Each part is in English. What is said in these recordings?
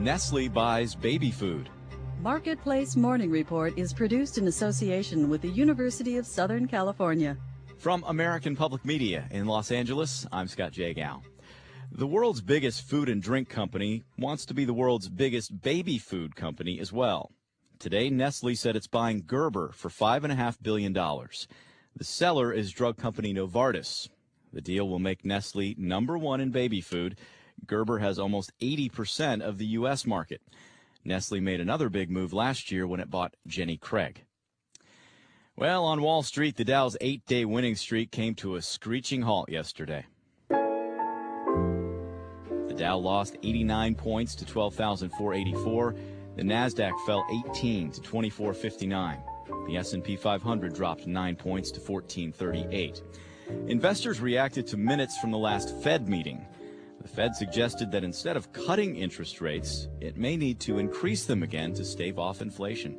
Nestle buys baby food. Marketplace Morning Report is produced in association with the University of Southern California. From American Public Media in Los Angeles, I'm Scott J. Gow. The world's biggest food and drink company wants to be the world's biggest baby food company as well. Today, Nestle said it's buying Gerber for $5.5 billion. The seller is drug company Novartis. The deal will make Nestle number one in baby food. Gerber has almost 80% of the U.S. market. Nestle made another big move last year when it bought Jenny Craig. Well, on Wall Street, the Dow's 8-day winning streak came to a screeching halt yesterday. The Dow lost 89 points to 12,484. The Nasdaq fell 18 to 2459. The S&P 500 dropped 9 points to 1438. Investors reacted to minutes from the last Fed meeting. The Fed suggested that instead of cutting interest rates, it may need to increase them again to stave off inflation.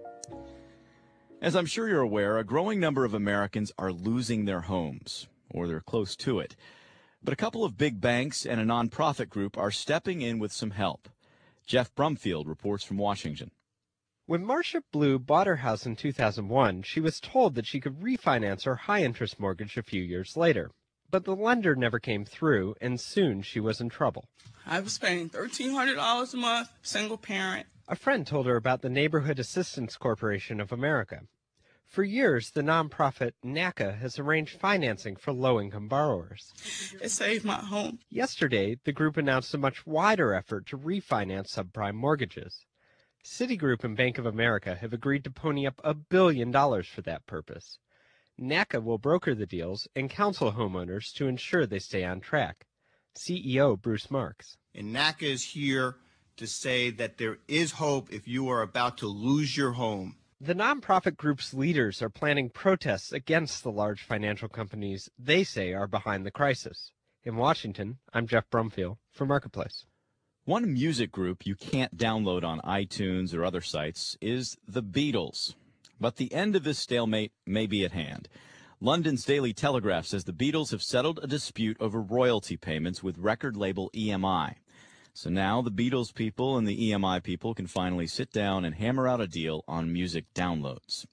As I'm sure you're aware, a growing number of Americans are losing their homes, or they're close to it. But a couple of big banks and a nonprofit group are stepping in with some help. Jeff Brumfield reports from Washington. When Marcia Blue bought her house in 2001, she was told that she could refinance her high-interest mortgage a few years later. But the lender never came through, and soon she was in trouble. I was paying $1,300 a month, single parent. A friend told her about the Neighborhood Assistance Corporation of America. For years, the nonprofit NACA has arranged financing for low-income borrowers. It saved my home. Yesterday, the group announced a much wider effort to refinance subprime mortgages. Citigroup and Bank of America have agreed to pony up $1 billion for that purpose. NACA will broker the deals and counsel homeowners to ensure they stay on track. CEO Bruce Marks. And NACA is here to say that there is hope if you are about to lose your home. The nonprofit group's leaders are planning protests against the large financial companies they say are behind the crisis. In Washington, I'm Jeff Brumfield for Marketplace. One music group you can't download on iTunes or other sites is the Beatles. But the end of this stalemate may be at hand. London's Daily Telegraph says the Beatles have settled a dispute over royalty payments with record label EMI. So now the Beatles people and the EMI people can finally sit down and hammer out a deal on music downloads.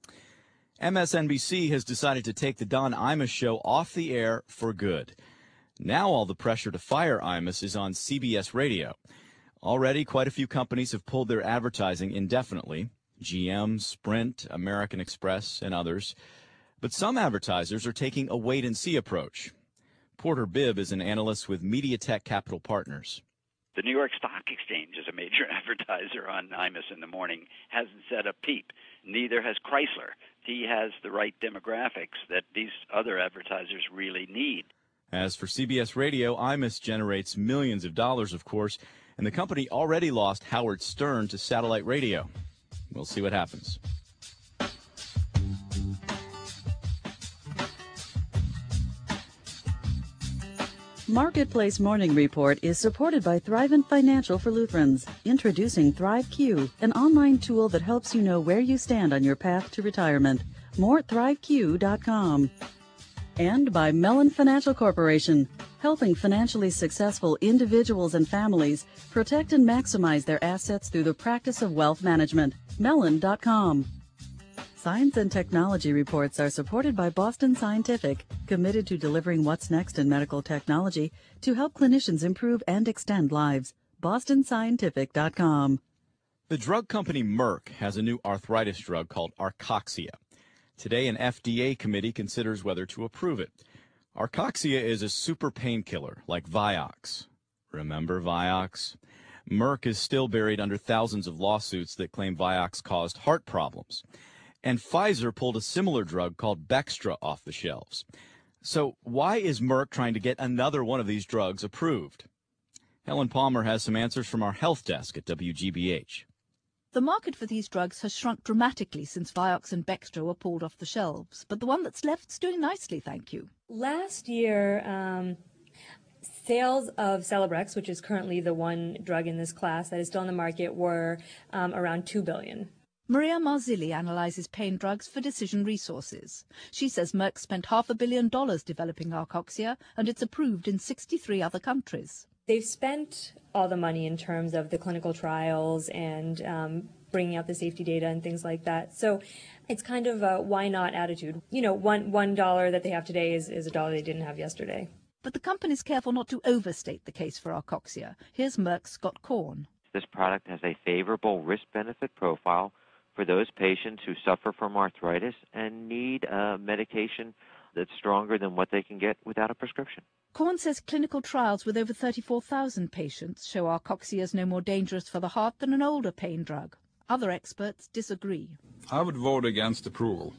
MSNBC has decided to take the Don Imus show off the air for good. Now all the pressure to fire Imus is on CBS Radio. Already quite a few companies have pulled their advertising indefinitely. GM, Sprint, American Express, and others. But some advertisers are taking a wait-and-see approach. Porter Bibb is an analyst with MediaTek Capital Partners. The New York Stock Exchange is a major advertiser on Imus in the morning, hasn't said a peep. Neither has Chrysler. He has the right demographics that these other advertisers really need. As for CBS Radio, Imus generates millions of dollars, of course, and the company already lost Howard Stern to satellite radio. We'll see what happens. Marketplace Morning Report is supported by Thrivent Financial for Lutherans. Introducing ThriveQ, an online tool that helps you know where you stand on your path to retirement. More at ThriveQ.com. And by Mellon Financial Corporation, helping financially successful individuals and families protect and maximize their assets through the practice of wealth management. Mellon.com. Science and technology reports are supported by Boston Scientific, committed to delivering what's next in medical technology to help clinicians improve and extend lives. BostonScientific.com. The drug company Merck has a new arthritis drug called Arcoxia. Today, an FDA committee considers whether to approve it. Arcoxia is a super painkiller like Vioxx. Remember Vioxx? Merck is still buried under thousands of lawsuits that claim Vioxx caused heart problems. And Pfizer pulled a similar drug called Bextra off the shelves. So why is Merck trying to get another one of these drugs approved? Helen Palmer has some answers from our health desk at WGBH. The market for these drugs has shrunk dramatically since Vioxx and Bextra were pulled off the shelves, but the one that's left's doing nicely, thank you. Last year, sales of Celebrex, which is currently the one drug in this class that is still on the market, were around $2 billion. Maria Marzilli analyzes pain drugs for Decision Resources. She says Merck spent $500 million developing Arcoxia, and it's approved in 63 other countries. They've spent all the money in terms of the clinical trials and bringing out the safety data and things like that. So it's kind of a why not attitude. You know, $1 that they have today is a dollar they didn't have yesterday. But the company's careful not to overstate the case for Arcoxia. Here's Merck's Scott Korn. This product has a favorable risk-benefit profile for those patients who suffer from arthritis and need medication that's stronger than what they can get without a prescription. Korn says clinical trials with over 34,000 patients show Arcoxia is no more dangerous for the heart than an older pain drug. Other experts disagree. I would vote against approval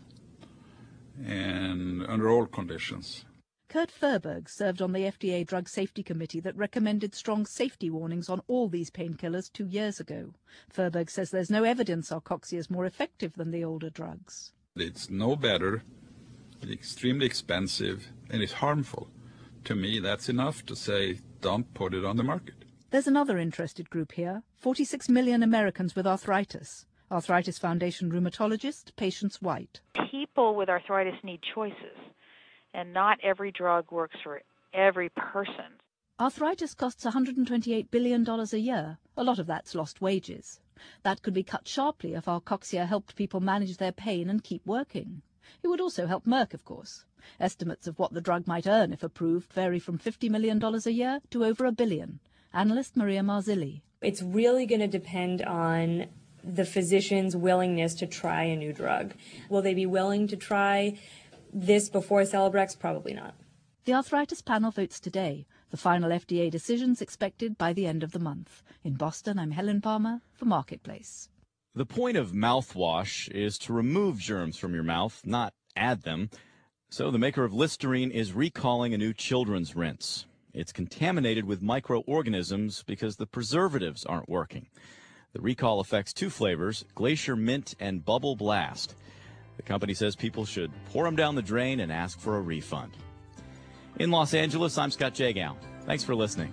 and under all conditions. Kurt Furberg served on the FDA Drug Safety Committee that recommended strong safety warnings on all these painkillers 2 years ago. Furberg says there's no evidence Arcoxia is more effective than the older drugs. It's no better, it's extremely expensive, and it's harmful. To me, that's enough to say, don't put it on the market. There's another interested group here, 46 million Americans with arthritis. Arthritis Foundation rheumatologist Patience White. People with arthritis need choices, and not every drug works for every person. Arthritis costs $128 billion a year. A lot of that's lost wages. That could be cut sharply if Arcoxia helped people manage their pain and keep working. It would also help Merck, of course. Estimates of what the drug might earn if approved vary from $50 million a year to over $1 billion. Analyst Maria Marzilli. It's really going to depend on the physician's willingness to try a new drug. Will they be willing to try this before Celebrex? Probably not. The arthritis panel votes today. The final FDA decision's expected by the end of the month. In Boston, I'm Helen Palmer for Marketplace. The point of mouthwash is to remove germs from your mouth, not add them. So the maker of Listerine is recalling a new children's rinse. It's contaminated with microorganisms because the preservatives aren't working. The recall affects 2 flavors, Glacier Mint and Bubble Blast. The company says people should pour them down the drain and ask for a refund. In Los Angeles, I'm Scott Jagow. Thanks for listening.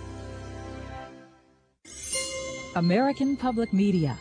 American Public Media.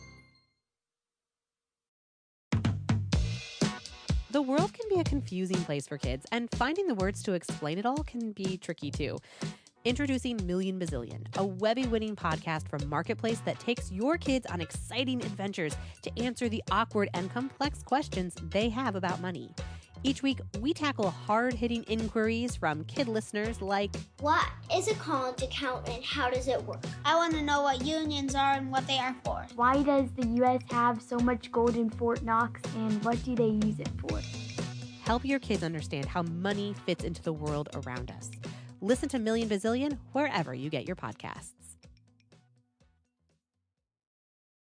The world can be a confusing place for kids, and finding the words to explain it all can be tricky too. Introducing Million Bazillion, a Webby-winning podcast from Marketplace that takes your kids on exciting adventures to answer the awkward and complex questions they have about money. Each week, we tackle hard-hitting inquiries from kid listeners like, what is a college account and how does it work? I want to know what unions are and what they are for. Why does the U.S. have so much gold in Fort Knox and what do they use it for? Help your kids understand how money fits into the world around us. Listen to Million Bazillion wherever you get your podcasts.